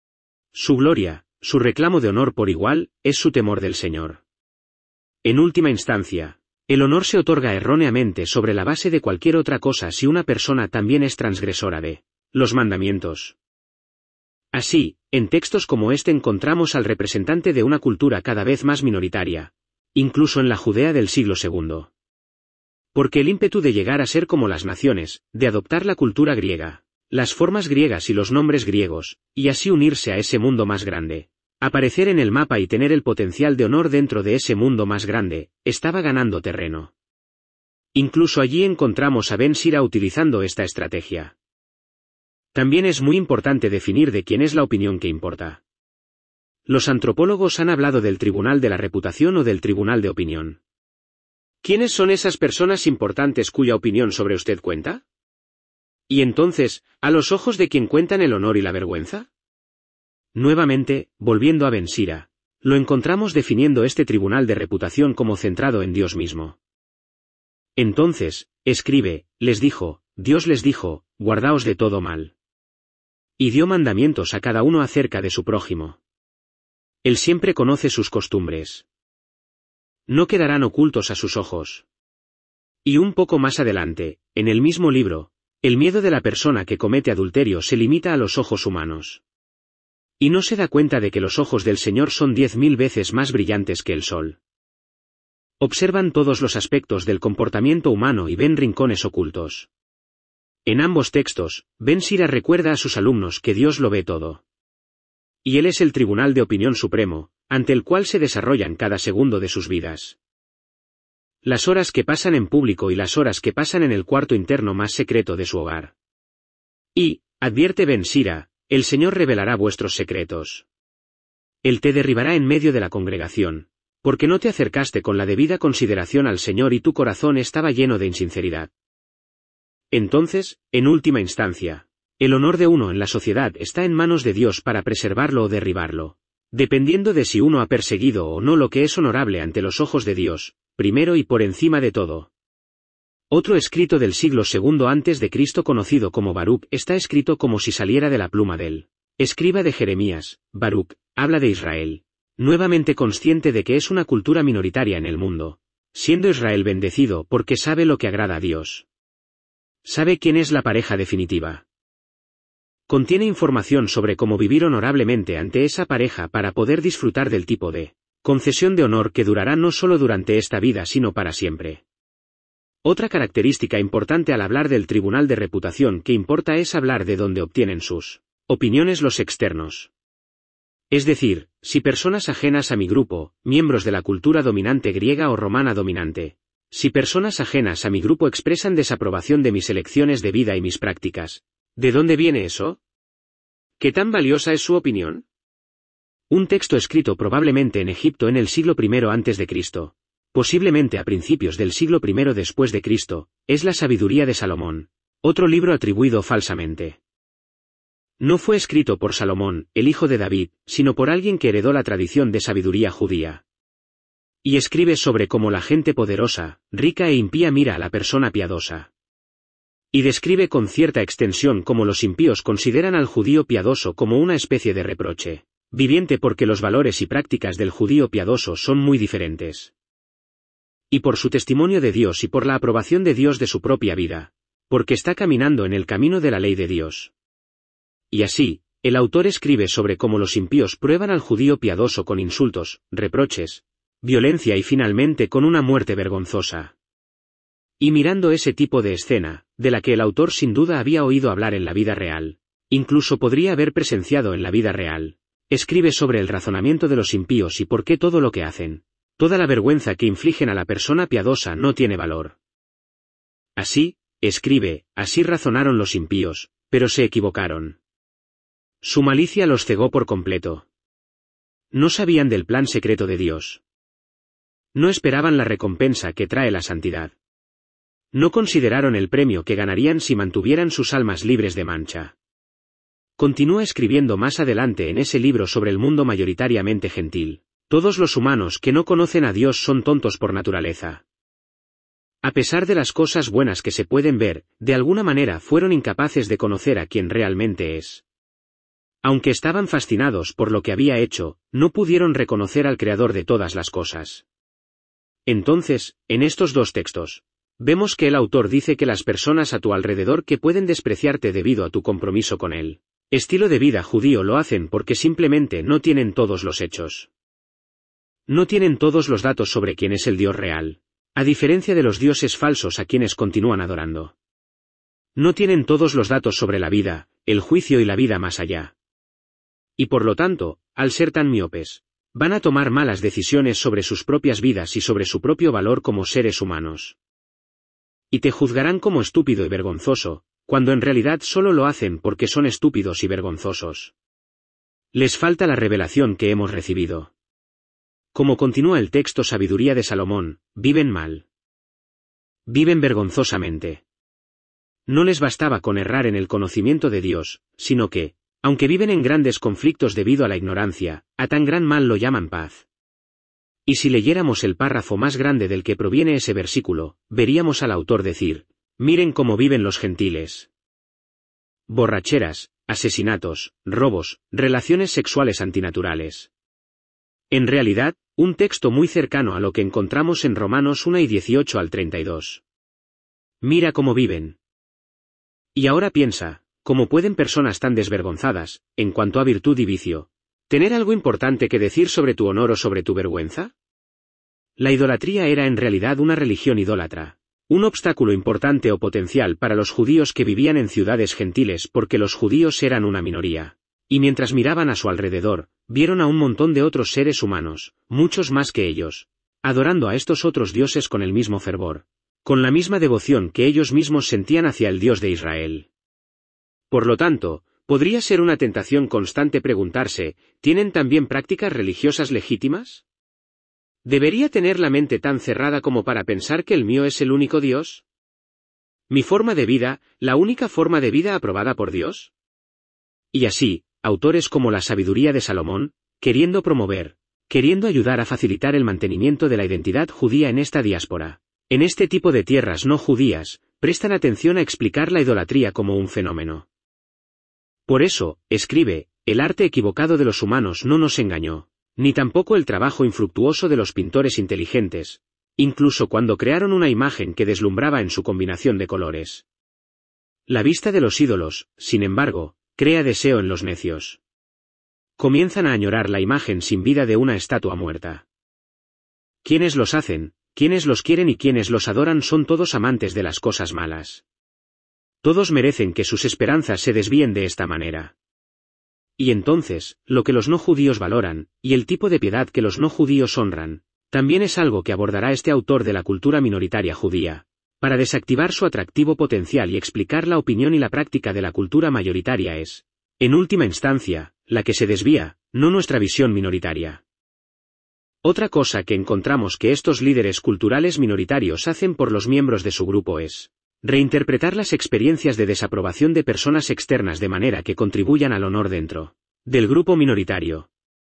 Su gloria, su reclamo de honor por igual, es su temor del Señor. En última instancia, el honor se otorga erróneamente sobre la base de cualquier otra cosa si una persona también es transgresora de los mandamientos. Así, en textos como este encontramos al representante de una cultura cada vez más minoritaria, incluso en la Judea del siglo II. Porque el ímpetu de llegar a ser como las naciones, de adoptar la cultura griega, las formas griegas y los nombres griegos, y así unirse a ese mundo más grande, aparecer en el mapa y tener el potencial de honor dentro de ese mundo más grande, estaba ganando terreno. Incluso allí encontramos a Ben Sira utilizando esta estrategia. También es muy importante definir de quién es la opinión que importa. Los antropólogos han hablado del tribunal de la reputación o del tribunal de opinión. ¿Quiénes son esas personas importantes cuya opinión sobre usted cuenta? ¿Y entonces, a los ojos de quién cuentan el honor y la vergüenza? Nuevamente, volviendo a Ben Sira, lo encontramos definiendo este tribunal de reputación como centrado en Dios mismo. Entonces, escribe, les dijo, Dios les dijo, guardaos de todo mal. Y dio mandamientos a cada uno acerca de su prójimo. Él siempre conoce sus costumbres. No quedarán ocultos a sus ojos. Y un poco más adelante, en el mismo libro, el miedo de la persona que comete adulterio se limita a los ojos humanos. Y no se da cuenta de que los ojos del Señor son 10.000 veces más brillantes que el sol. Observan todos los aspectos del comportamiento humano y ven rincones ocultos. En ambos textos, Ben Sira recuerda a sus alumnos que Dios lo ve todo. Y Él es el tribunal de opinión supremo, ante el cual se desarrollan cada segundo de sus vidas. Las horas que pasan en público y las horas que pasan en el cuarto interno más secreto de su hogar. Y, advierte Ben Sira, el Señor revelará vuestros secretos. Él te derribará en medio de la congregación, porque no te acercaste con la debida consideración al Señor y tu corazón estaba lleno de insinceridad. Entonces, en última instancia, el honor de uno en la sociedad está en manos de Dios para preservarlo o derribarlo, dependiendo de si uno ha perseguido o no lo que es honorable ante los ojos de Dios, primero y por encima de todo. Otro escrito del siglo II antes de Cristo conocido como Baruc está escrito como si saliera de la pluma del escriba de Jeremías. Baruc habla de Israel, nuevamente consciente de que es una cultura minoritaria en el mundo, siendo Israel bendecido porque sabe lo que agrada a Dios. Sabe quién es la pareja definitiva. Contiene información sobre cómo vivir honorablemente ante esa pareja para poder disfrutar del tipo de concesión de honor que durará no solo durante esta vida sino para siempre. Otra característica importante al hablar del tribunal de reputación que importa es hablar de dónde obtienen sus opiniones los externos. Es decir, si personas ajenas a mi grupo, miembros de la cultura dominante griega o romana dominante, si personas ajenas a mi grupo expresan desaprobación de mis elecciones de vida y mis prácticas, ¿de dónde viene eso? ¿Qué tan valiosa es su opinión? Un texto escrito probablemente en Egipto en el siglo I a.C., posiblemente a principios del siglo I después de Cristo, es la Sabiduría de Salomón, otro libro atribuido falsamente. No fue escrito por Salomón, el hijo de David, sino por alguien que heredó la tradición de sabiduría judía. Y escribe sobre cómo la gente poderosa, rica e impía mira a la persona piadosa. Y describe con cierta extensión cómo los impíos consideran al judío piadoso como una especie de reproche viviente porque los valores y prácticas del judío piadoso son muy diferentes. Y por su testimonio de Dios y por la aprobación de Dios de su propia vida, porque está caminando en el camino de la ley de Dios. Y así, el autor escribe sobre cómo los impíos prueban al judío piadoso con insultos, reproches, violencia y finalmente con una muerte vergonzosa. Y mirando ese tipo de escena, de la que el autor sin duda había oído hablar en la vida real, incluso podría haber presenciado en la vida real, escribe sobre el razonamiento de los impíos y por qué todo lo que hacen, toda la vergüenza que infligen a la persona piadosa no tiene valor. Así, escribe, así razonaron los impíos, pero se equivocaron. Su malicia los cegó por completo. No sabían del plan secreto de Dios. No esperaban la recompensa que trae la santidad. No consideraron el premio que ganarían si mantuvieran sus almas libres de mancha. Continúa escribiendo más adelante en ese libro sobre el mundo mayoritariamente gentil. Todos los humanos que no conocen a Dios son tontos por naturaleza. A pesar de las cosas buenas que se pueden ver, de alguna manera fueron incapaces de conocer a quien realmente es. Aunque estaban fascinados por lo que había hecho, no pudieron reconocer al Creador de todas las cosas. Entonces, en estos dos textos, vemos que el autor dice que las personas a tu alrededor que pueden despreciarte debido a tu compromiso con él, estilo de vida judío lo hacen porque simplemente no tienen todos los hechos. No tienen todos los datos sobre quién es el Dios real, a diferencia de los dioses falsos a quienes continúan adorando. No tienen todos los datos sobre la vida, el juicio y la vida más allá. Y por lo tanto, al ser tan miopes, van a tomar malas decisiones sobre sus propias vidas y sobre su propio valor como seres humanos. Y te juzgarán como estúpido y vergonzoso, cuando en realidad solo lo hacen porque son estúpidos y vergonzosos. Les falta la revelación que hemos recibido. Como continúa el texto Sabiduría de Salomón, viven mal. Viven vergonzosamente. No les bastaba con errar en el conocimiento de Dios, sino que, aunque viven en grandes conflictos debido a la ignorancia, a tan gran mal lo llaman paz. Y si leyéramos el párrafo más grande del que proviene ese versículo, veríamos al autor decir, miren cómo viven los gentiles. Borracheras, asesinatos, robos, relaciones sexuales antinaturales. En realidad, un texto muy cercano a lo que encontramos en Romanos 1 y 18 al 32. Mira cómo viven. Y ahora piensa, ¿cómo pueden personas tan desvergonzadas, en cuanto a virtud y vicio, tener algo importante que decir sobre tu honor o sobre tu vergüenza? La idolatría era en realidad una religión idólatra, un obstáculo importante o potencial para los judíos que vivían en ciudades gentiles porque los judíos eran una minoría. Y mientras miraban a su alrededor, vieron a un montón de otros seres humanos, muchos más que ellos, adorando a estos otros dioses con el mismo fervor, con la misma devoción que ellos mismos sentían hacia el Dios de Israel. Por lo tanto, podría ser una tentación constante preguntarse, ¿tienen también prácticas religiosas legítimas? ¿Debería tener la mente tan cerrada como para pensar que el mío es el único Dios? ¿Mi forma de vida, la única forma de vida aprobada por Dios? Y así, autores como la Sabiduría de Salomón, queriendo promover, queriendo ayudar a facilitar el mantenimiento de la identidad judía en esta diáspora, en este tipo de tierras no judías, prestan atención a explicar la idolatría como un fenómeno. Por eso, escribe, el arte equivocado de los humanos no nos engañó, ni tampoco el trabajo infructuoso de los pintores inteligentes, incluso cuando crearon una imagen que deslumbraba en su combinación de colores. La vista de los ídolos, sin embargo, crea deseo en los necios. Comienzan a añorar la imagen sin vida de una estatua muerta. Quienes los hacen, quienes los quieren y quienes los adoran son todos amantes de las cosas malas. Todos merecen que sus esperanzas se desvíen de esta manera. Y entonces, lo que los no judíos valoran, y el tipo de piedad que los no judíos honran, también es algo que abordará este autor de la cultura minoritaria judía, para desactivar su atractivo potencial y explicar la opinión y la práctica de la cultura mayoritaria es, en última instancia, la que se desvía, no nuestra visión minoritaria. Otra cosa que encontramos que estos líderes culturales minoritarios hacen por los miembros de su grupo es Reinterpretar las experiencias de desaprobación de personas externas de manera que contribuyan al honor dentro del grupo minoritario.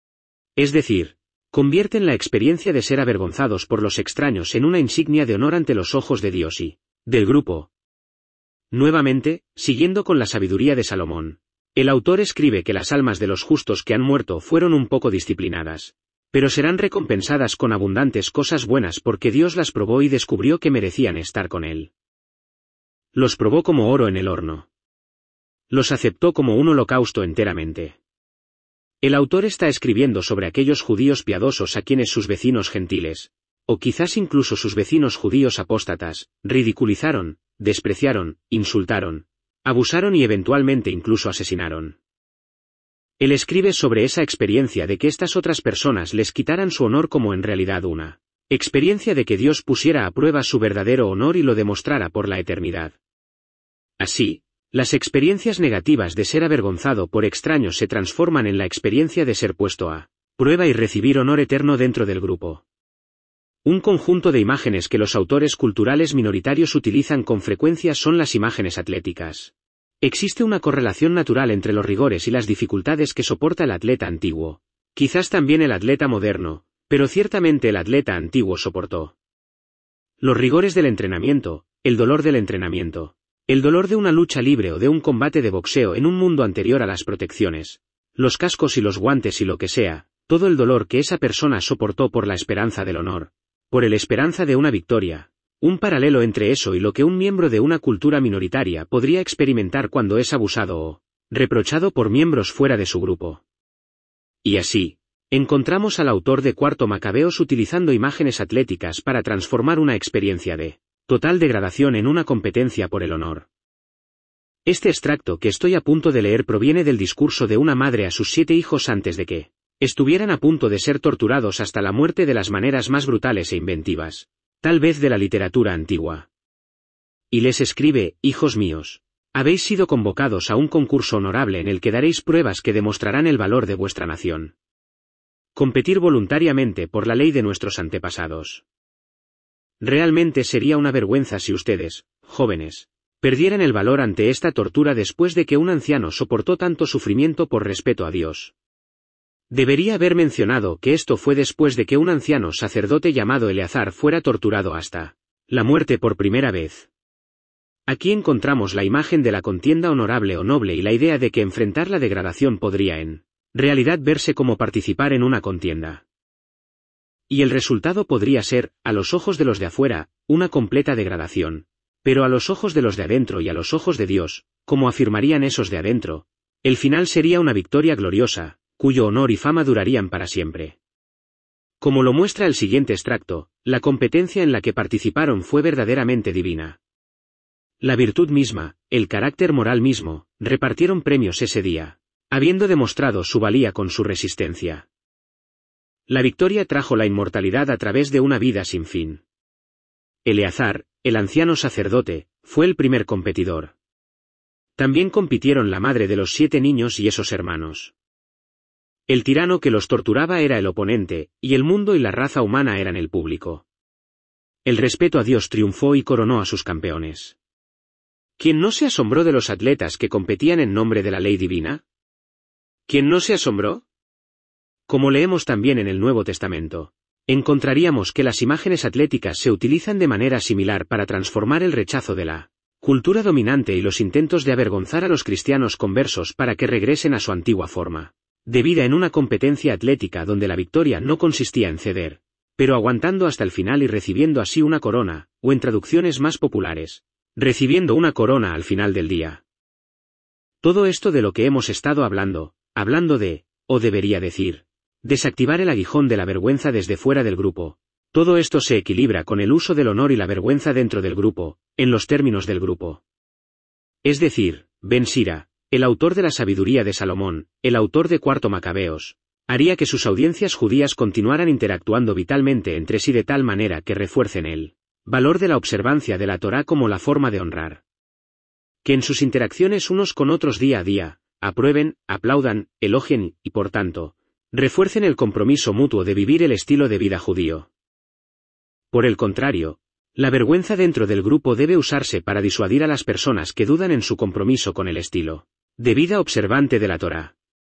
Es decir, convierten la experiencia de ser avergonzados por los extraños en una insignia de honor ante los ojos de Dios y del grupo. Nuevamente, siguiendo con la sabiduría de Salomón, el autor escribe que las almas de los justos que han muerto fueron un poco disciplinadas, pero serán recompensadas con abundantes cosas buenas porque Dios las probó y descubrió que merecían estar con Él. Los probó como oro en el horno. Los aceptó como un holocausto enteramente. El autor está escribiendo sobre aquellos judíos piadosos a quienes sus vecinos gentiles, o quizás incluso sus vecinos judíos apóstatas, ridiculizaron, despreciaron, insultaron, abusaron y eventualmente incluso asesinaron. Él escribe sobre esa experiencia de que estas otras personas les quitaran su honor como en realidad una experiencia de que Dios pusiera a prueba su verdadero honor y lo demostrara por la eternidad. Así, las experiencias negativas de ser avergonzado por extraños se transforman en la experiencia de ser puesto a prueba y recibir honor eterno dentro del grupo. Un conjunto de imágenes que los autores culturales minoritarios utilizan con frecuencia son las imágenes atléticas. Existe una correlación natural entre los rigores y las dificultades que soporta el atleta antiguo. Quizás también el atleta moderno, pero ciertamente el atleta antiguo soportó los rigores del entrenamiento, el dolor del entrenamiento, el dolor de una lucha libre o de un combate de boxeo en un mundo anterior a las protecciones, los cascos y los guantes y lo que sea, todo el dolor que esa persona soportó por la esperanza del honor, por el esperanza de una victoria, un paralelo entre eso y lo que un miembro de una cultura minoritaria podría experimentar cuando es abusado o reprochado por miembros fuera de su grupo. Y así, encontramos al autor de Cuarto Macabeos utilizando imágenes atléticas para transformar una experiencia de total degradación en una competencia por el honor. Este extracto que estoy a punto de leer proviene del discurso de una madre a sus 7 hijos antes de que estuvieran a punto de ser torturados hasta la muerte de las maneras más brutales e inventivas, tal vez de la literatura antigua. Y les escribe: hijos míos, habéis sido convocados a un concurso honorable en el que daréis pruebas que demostrarán el valor de vuestra nación. Competir voluntariamente por la ley de nuestros antepasados. Realmente sería una vergüenza si ustedes, jóvenes, perdieran el valor ante esta tortura después de que un anciano soportó tanto sufrimiento por respeto a Dios. Debería haber mencionado que esto fue después de que un anciano sacerdote llamado Eleazar fuera torturado hasta la muerte por primera vez. Aquí encontramos la imagen de la contienda honorable o noble y la idea de que enfrentar la degradación podría en realidad verse como participar en una contienda. Y el resultado podría ser, a los ojos de los de afuera, una completa degradación, pero a los ojos de los de adentro y a los ojos de Dios, como afirmarían esos de adentro, el final sería una victoria gloriosa, cuyo honor y fama durarían para siempre. Como lo muestra el siguiente extracto, la competencia en la que participaron fue verdaderamente divina. La virtud misma, el carácter moral mismo, repartieron premios ese día, habiendo demostrado su valía con su resistencia. La victoria trajo la inmortalidad a través de una vida sin fin. Eleazar, el anciano sacerdote, fue el primer competidor. También compitieron la madre de los 7 niños y esos hermanos. El tirano que los torturaba era el oponente, y el mundo y la raza humana eran el público. El respeto a Dios triunfó y coronó a sus campeones. ¿Quién no se asombró de los atletas que competían en nombre de la ley divina? ¿Quién no se asombró? Como leemos también en el Nuevo Testamento, encontraríamos que las imágenes atléticas se utilizan de manera similar para transformar el rechazo de la cultura dominante y los intentos de avergonzar a los cristianos conversos para que regresen a su antigua forma de vida en una competencia atlética donde la victoria no consistía en ceder, pero aguantando hasta el final y recibiendo así una corona, o en traducciones más populares, recibiendo una corona al final del día. Todo esto de lo que hemos estado hablando de, o debería decir, desactivar el aguijón de la vergüenza desde fuera del grupo. Todo esto se equilibra con el uso del honor y la vergüenza dentro del grupo, en los términos del grupo. Es decir, Ben Sira, el autor de la sabiduría de Salomón, el autor de Cuarto Macabeos, haría que sus audiencias judías continuaran interactuando vitalmente entre sí de tal manera que refuercen el valor de la observancia de la Torá como la forma de honrar. Que en sus interacciones unos con otros día a día, aprueben, aplaudan, elogien y, por tanto, refuercen el compromiso mutuo de vivir el estilo de vida judío. Por el contrario, La vergüenza dentro del grupo debe usarse para disuadir a las personas que dudan en su compromiso con el estilo de vida observante de la Torá.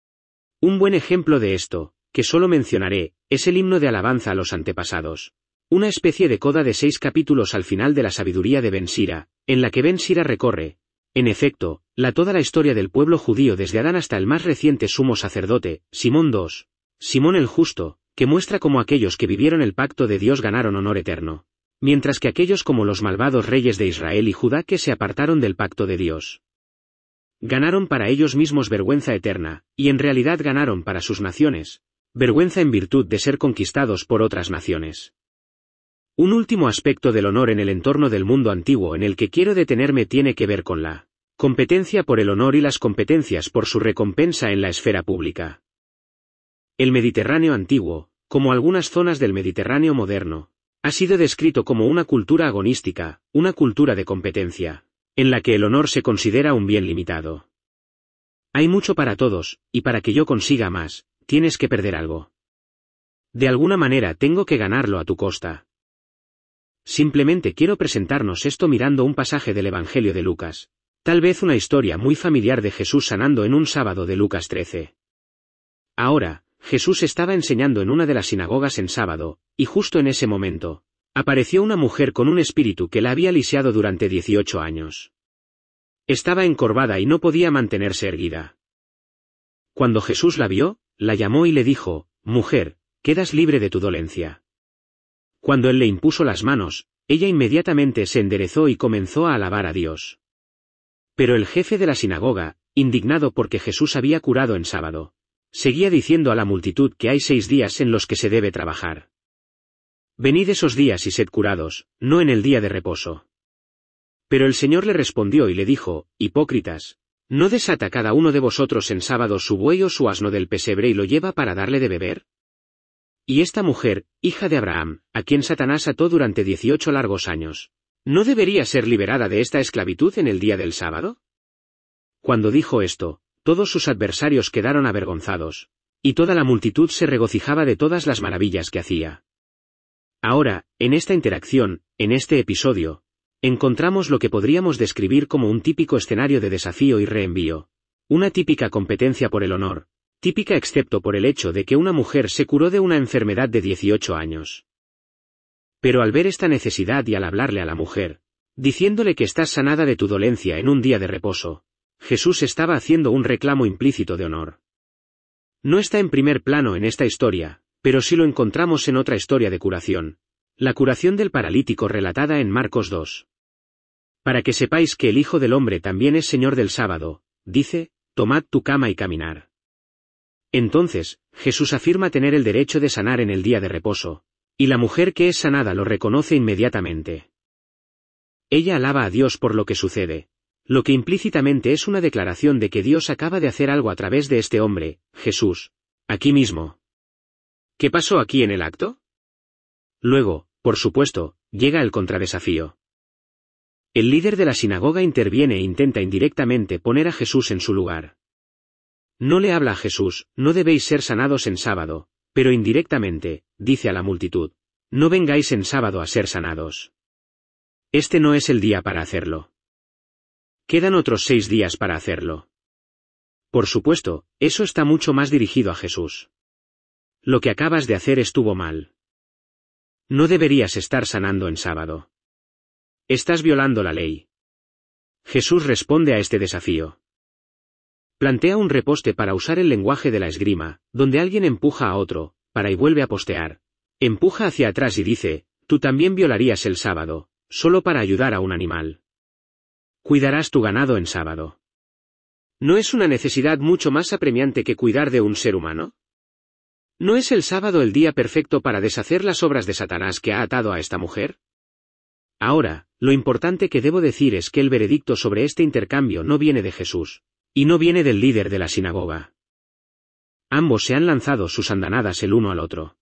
Un buen ejemplo de esto, que solo mencionaré, es el himno de alabanza a los antepasados. Una especie de coda de 6 capítulos al final de la sabiduría de Ben Sira, en la que Ben Sira recorre, en efecto, toda la historia del pueblo judío desde Adán hasta el más reciente sumo sacerdote, Simón II, Simón el Justo, que muestra cómo aquellos que vivieron el pacto de Dios ganaron honor eterno, mientras que aquellos como los malvados reyes de Israel y Judá que se apartaron del pacto de Dios, ganaron para ellos mismos vergüenza eterna, y en realidad ganaron para sus naciones, vergüenza en virtud de ser conquistados por otras naciones. Un último aspecto del honor en el entorno del mundo antiguo en el que quiero detenerme tiene que ver con la competencia por el honor y las competencias por su recompensa en la esfera pública. El Mediterráneo antiguo, como algunas zonas del Mediterráneo moderno, ha sido descrito como una cultura agonística, una cultura de competencia, en la que el honor se considera un bien limitado. Hay mucho para todos, y para que yo consiga más, tienes que perder algo. De alguna manera tengo que ganarlo a tu costa. Simplemente quiero presentarnos esto mirando un pasaje del Evangelio de Lucas, tal vez una historia muy familiar de Jesús sanando en un sábado de Lucas 13. Ahora, Jesús estaba enseñando en una de las sinagogas en sábado, y justo en ese momento, apareció una mujer con un espíritu que la había lisiado durante 18 años. Estaba encorvada y no podía mantenerse erguida. Cuando Jesús la vio, la llamó y le dijo, «Mujer, quedas libre de tu dolencia». Cuando él le impuso las manos, ella inmediatamente se enderezó y comenzó a alabar a Dios. Pero el jefe de la sinagoga, indignado porque Jesús había curado en sábado, seguía diciendo a la multitud que hay 6 días en los que se debe trabajar. Venid esos días y sed curados, no en el día de reposo. Pero el Señor le respondió y le dijo, hipócritas, ¿no desata cada uno de vosotros en sábado su buey o su asno del pesebre y lo lleva para darle de beber? Y esta mujer, hija de Abraham, a quien Satanás ató durante 18 largos años, ¿no debería ser liberada de esta esclavitud en el día del sábado? Cuando dijo esto, todos sus adversarios quedaron avergonzados, y toda la multitud se regocijaba de todas las maravillas que hacía. Ahora, en esta interacción, en este episodio, encontramos lo que podríamos describir como un típico escenario de desafío y reenvío, una típica competencia por el honor, típica excepto por el hecho de que una mujer se curó de una enfermedad de 18 años. Pero al ver esta necesidad y al hablarle a la mujer, diciéndole que estás sanada de tu dolencia en un día de reposo, Jesús estaba haciendo un reclamo implícito de honor. No está en primer plano en esta historia, pero sí lo encontramos en otra historia de curación, la curación del paralítico relatada en Marcos 2. Para que sepáis que el Hijo del Hombre también es Señor del sábado, dice, tomad tu cama y caminar. Entonces, Jesús afirma tener el derecho de sanar en el día de reposo, y la mujer que es sanada lo reconoce inmediatamente. Ella alaba a Dios por lo que sucede, lo que implícitamente es una declaración de que Dios acaba de hacer algo a través de este hombre, Jesús, aquí mismo. ¿Qué pasó aquí en el acto? Luego, por supuesto, llega el contradesafío. El líder de la sinagoga interviene e intenta indirectamente poner a Jesús en su lugar. No le habla a Jesús, no debéis ser sanados en sábado, pero indirectamente, dice a la multitud, no vengáis en sábado a ser sanados. Este no es el día para hacerlo. Quedan otros 6 días para hacerlo. Por supuesto, eso está mucho más dirigido a Jesús. Lo que acabas de hacer estuvo mal. No deberías estar sanando en sábado. Estás violando la ley. Jesús responde a este desafío. Plantea un reposte para usar el lenguaje de la esgrima, donde alguien empuja a otro, para y vuelve a postear. Empuja hacia atrás y dice, tú también violarías el sábado, solo para ayudar a un animal. Cuidarás tu ganado en sábado. ¿No es una necesidad mucho más apremiante que cuidar de un ser humano? ¿No es el sábado el día perfecto para deshacer las obras de Satanás que ha atado a esta mujer? Ahora, lo importante que debo decir es que el veredicto sobre este intercambio no viene de Jesús, y no viene del líder de la sinagoga. Ambos se han lanzado sus andanadas el uno al otro.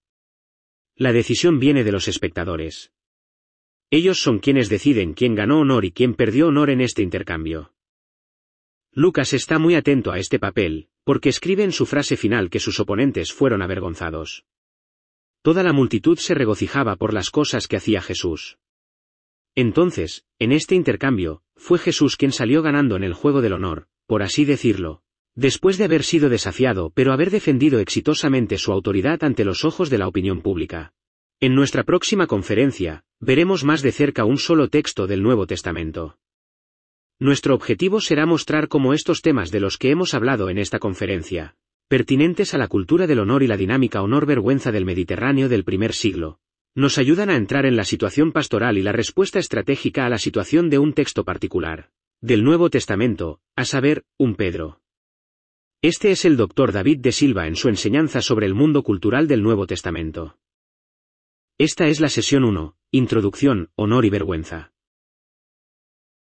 La decisión viene de los espectadores. Ellos son quienes deciden quién ganó honor y quién perdió honor en este intercambio. Lucas está muy atento a este papel, porque escribe en su frase final que sus oponentes fueron avergonzados. Toda la multitud se regocijaba por las cosas que hacía Jesús. Entonces, en este intercambio, fue Jesús quien salió ganando en el juego del honor, por así decirlo. Después de haber sido desafiado pero haber defendido exitosamente su autoridad ante los ojos de la opinión pública. En nuestra próxima conferencia, veremos más de cerca un solo texto del Nuevo Testamento. Nuestro objetivo será mostrar cómo estos temas de los que hemos hablado en esta conferencia, pertinentes a la cultura del honor y la dinámica honor-vergüenza del Mediterráneo del primer siglo, nos ayudan a entrar en la situación pastoral y la respuesta estratégica a la situación de un texto particular, del Nuevo Testamento, a saber, un Pedro. Este es el Dr. David de Silva en su enseñanza sobre el mundo cultural del Nuevo Testamento. Esta es la sesión 1, Introducción, Honor y Vergüenza.